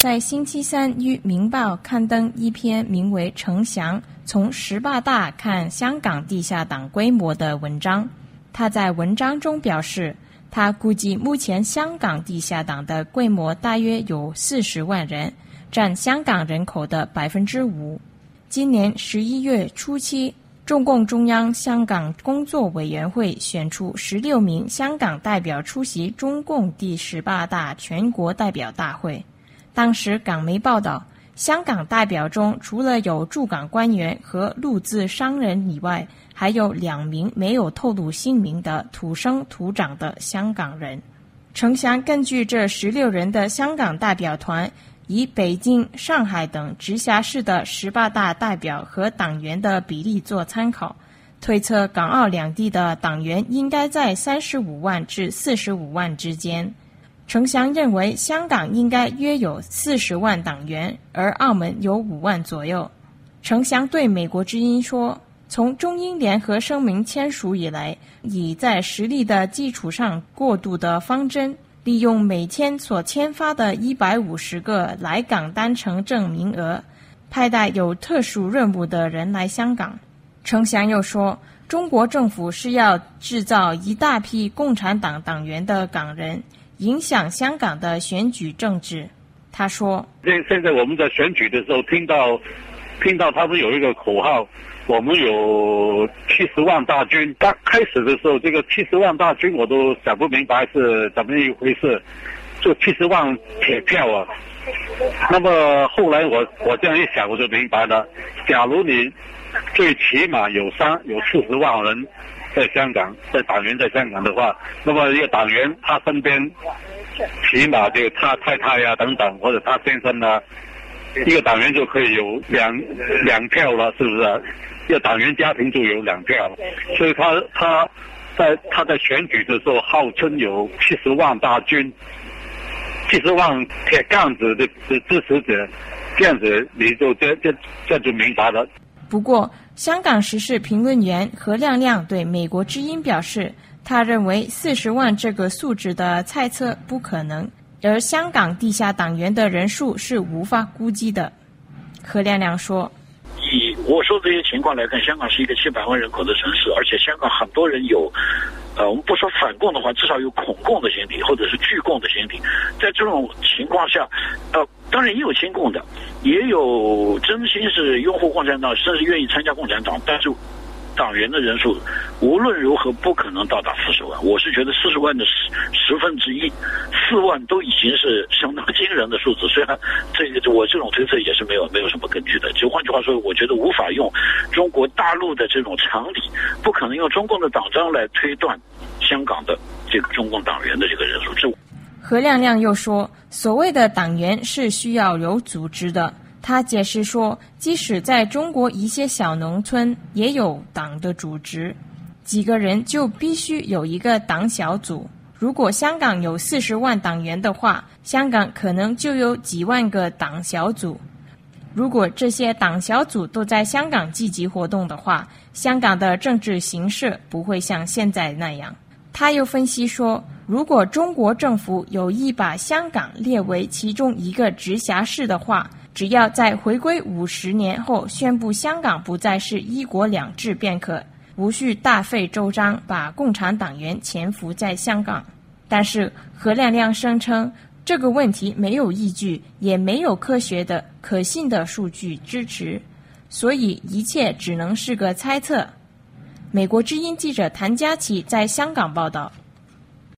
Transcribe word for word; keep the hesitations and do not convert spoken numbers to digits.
在星期三于《明报》刊登一篇名为《程翔从十八大看香港地下党规模》的文章。他在文章中表示，他估计目前香港地下党的规模大约有四十万人，占香港人口的百分之五。今年十一月初期，中共中央香港工作委员会选出十六名香港代表出席中共第十八大全国代表大会。当时港媒报道，香港代表中除了有驻港官员和陆资商人以外，还有两名没有透露姓名的土生土长的香港人。程翔根据这十六人的香港代表团，以北京、上海等直辖市的十八大代表和党员的比例做参考，推测港澳两地的党员应该在三十五万至四十五万之间。程翔认为香港应该约有四十万党员，而澳门有五万左右。程翔对美国之音说，从中英联合声明签署以来，以在实力的基础上过渡的方针，利用每天所签发的一百五十个来港单程证名额，派带有特殊任务的人来香港。程翔又说，中国政府是要制造一大批共产党党员的港人，影响香港的选举政治。他说， 现在我们在选举的时候听到听到他们有一个口号，我们有七十万大军。刚开始的时候，这个七十万大军我都想不明白是怎么一回事，就七十万铁票啊。那么后来我我这样一想，我就明白了，假如你最起码有三有四十万人在香港，在党员在香港的话，那么一个党员他身边起码就他太太呀、啊、等等，或者他先生啊，一个党员就可以有两两票了，是不是、啊？一个党员家庭就有两票，所以他他在他在选举的时候号称有七十万大军，七十万铁杠子的的支持者，这样子你就这这这就明白了。 不过，香港时事评论员何亮亮对美国之音表示，他认为四十万这个数值的猜测不可能，而香港地下党员的人数是无法估计的。何亮亮说， 以我说这些情况来看，香港是一个七百万人口的城市，而且香港很多人有呃，我们不说反共的话，至少有恐共的心理，或者是拒共的心理。在这种情况下，呃，当然也有亲共的，也有真心是拥护共产党，甚至愿意参加共产党，但是党员的人数无论如何不可能到达四十万。我是觉得四十万的十十分之一，四万都已经是相当惊人的数字。虽然这个我这种推测也是没有没有什么根据的。就换句话说，我觉得无法用中国大陆的这种常理，不可能用中共的党章来推断香港的这个中共党员的这个人数。这何亮亮又说，所谓的党员是需要有组织的。他解释说，即使在中国一些小农村也有党的组织，几个人就必须有一个党小组。如果香港有四十万党员的话，香港可能就有几万个党小组。如果这些党小组都在香港积极活动的话，香港的政治形势不会像现在那样。他又分析说，如果中国政府有意把香港列为其中一个直辖市的话，只要在回归五十年后宣布香港不再是一国两制便可，无需大费周章把共产党员潜伏在香港。但是何亮亮声称，这个问题没有依据，也没有科学的可信的数据支持，所以一切只能是个猜测。美国之音记者谭佳琪在香港报道。